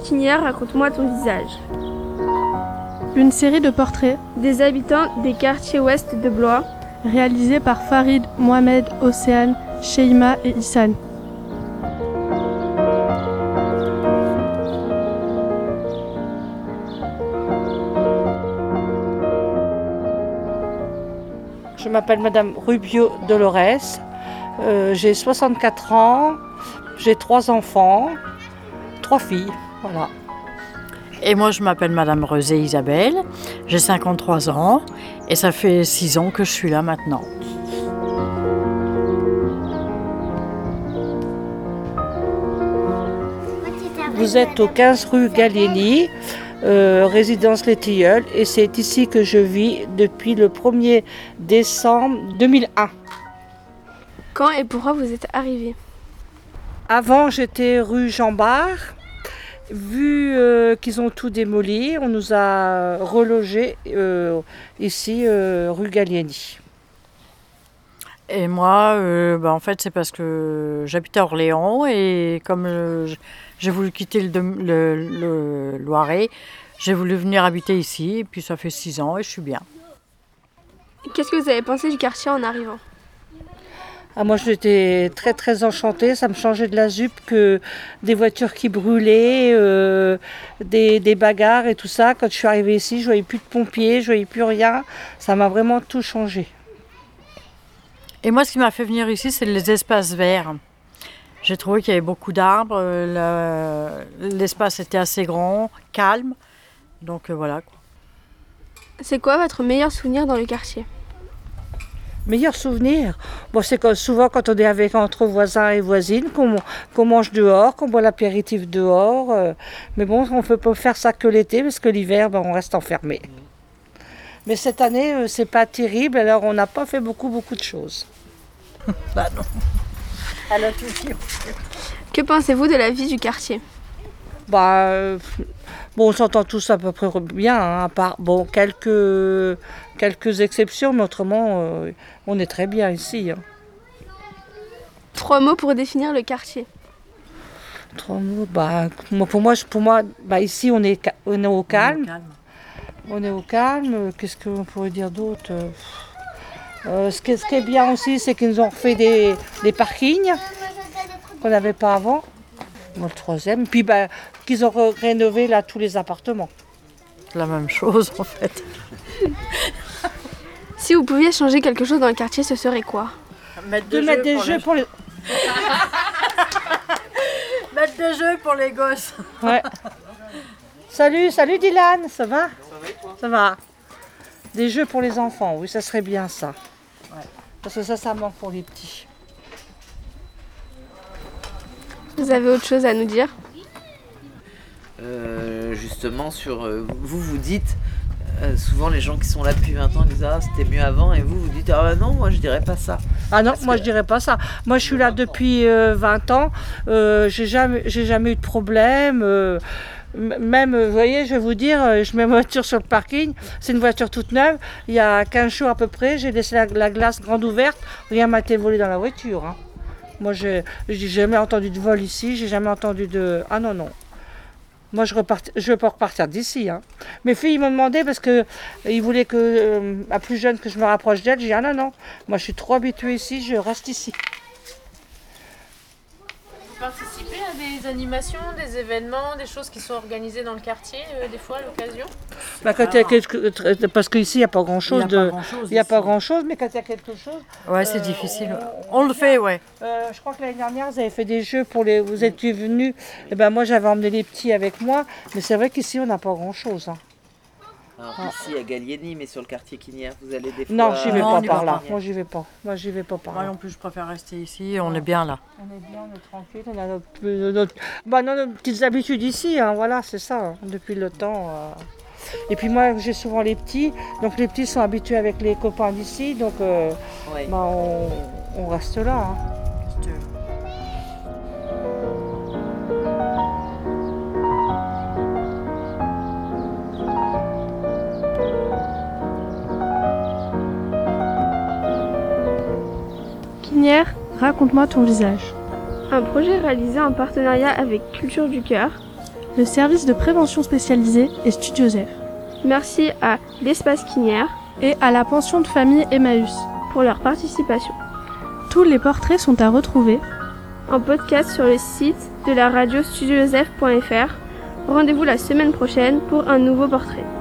Quinière, raconte-moi ton visage. Une série de portraits Des habitants des quartiers ouest de Blois. réalisés par Farid, Mohamed, Océane, Sheima et Issan. Je m'appelle Madame Rubio Dolores, j'ai 64 ans, j'ai 3 enfants, 3 filles, voilà. Et moi, je m'appelle Madame Rezé Isabelle, j'ai 53 ans et ça fait 6 ans que je suis là maintenant. Vous êtes au 15 rue Gallieni, résidence Les Tilleuls, et c'est ici que je vis depuis le 1er décembre 2001. Quand et pourquoi vous êtes arrivé? Avant, j'étais rue Jean Bart. Vu qu'ils ont tout démoli, on nous a relogés ici, rue Gallieni. Et moi, en fait, c'est parce que j'habite à Orléans et comme j'ai voulu quitter le Loiret, j'ai voulu venir habiter ici et puis ça fait 6 ans et je suis bien. Qu'est-ce que vous avez pensé du quartier en arrivant? Ah, moi, j'étais très très enchantée, ça me changeait de la ZUP que des voitures qui brûlaient, des bagarres et tout ça. Quand je suis arrivée ici, je voyais plus de pompiers, je voyais plus rien, ça m'a vraiment tout changé. Et moi, ce qui m'a fait venir ici, c'est les espaces verts. J'ai trouvé qu'il y avait beaucoup d'arbres, l'espace était assez grand, calme, donc voilà. C'est quoi votre meilleur souvenir dans le quartier? Meilleur souvenir, bon, c'est souvent quand on est avec entre voisins et voisines, qu'on mange dehors, qu'on boit l'apéritif dehors. Mais bon, on ne peut pas faire ça que l'été, parce que l'hiver, on reste enfermé. Mais cette année, c'est pas terrible, alors on n'a pas fait beaucoup de choses. Bah non. Elle a tout dit. Que pensez-vous de la vie du quartier? Bon, on s'entend tous à peu près bien, hein, à part quelques exceptions, mais autrement, on est très bien ici. Hein. 3 mots pour définir le quartier. 3 mots, pour moi, ici on est au calme. On est au calme. Qu'est-ce qu'on pourrait dire d'autre? Ce qui est bien aussi, c'est qu'ils nous ont refait des parkings qu'on n'avait pas avant. Le 3e. Puis qu'ils ont rénové là tous les appartements. La même chose en fait. Si vous pouviez changer quelque chose dans le quartier, ce serait quoi? Mettre des jeux pour les mettre des jeux pour les gosses. Ouais. Salut Dylan, ça va? Ça va. Des jeux pour les enfants, oui, ça serait bien ça. Ouais. Parce que ça manque pour les petits. Vous avez autre chose à nous dire? Justement, vous dites, souvent les gens qui sont là depuis 20 ans disent ah c'était mieux avant, et vous dites ah non, moi je dirais pas ça. Ah non, moi je dirais pas ça. Moi je suis là depuis 20 ans, j'ai jamais eu de problème. Même, vous voyez, je vais vous dire, je mets ma voiture sur le parking, c'est une voiture toute neuve, il y a 15 jours à peu près, j'ai laissé la glace grande ouverte, rien m'a été volé dans la voiture. Hein. Moi, j'ai jamais entendu de vol ici, j'ai jamais entendu de... Ah non. Moi, je veux pas repartir d'ici. Hein. Mes filles m'ont demandé parce qu'ils voulaient que, à plus jeune, que je me rapproche d'elles. J'ai dit ah non, moi je suis trop habituée ici, je reste ici. Vous participez à des animations, des événements, des choses qui sont organisées dans le quartier, des fois à l'occasion? Parce qu'ici, il n'y a pas grand-chose. Il n'y a pas grand-chose, mais quand il y a quelque chose... Ouais, c'est difficile. On le fait, ouais. Je crois que l'année dernière, vous avez fait des jeux pour les... Vous étiez venus, moi j'avais emmené les petits avec moi, mais c'est vrai qu'ici, on n'a pas grand-chose. Hein. Alors, ici à Gallieni, mais sur le quartier Quinière, vous allez des fois... Non, j'y vais pas par là. Moi, j'y vais pas. Moi non plus, je préfère rester ici. On est bien là. On est bien, on est tranquille. On a nos petites habitudes ici. Hein, voilà, c'est ça. Hein, depuis le temps. Et puis moi, j'ai souvent les petits. Donc les petits sont habitués avec les copains d'ici. Donc on reste là. Hein. Quinière, raconte-moi ton visage. Un projet réalisé en partenariat avec Culture du Cœur. le service de prévention spécialisé et Studio Zef. Merci à l'Espace Quinière Et à la pension de famille Emmaüs. pour leur participation. Tous les portraits sont à retrouver En podcast sur le site de la radio studiojoseph.fr. Rendez-vous la semaine prochaine pour un nouveau portrait.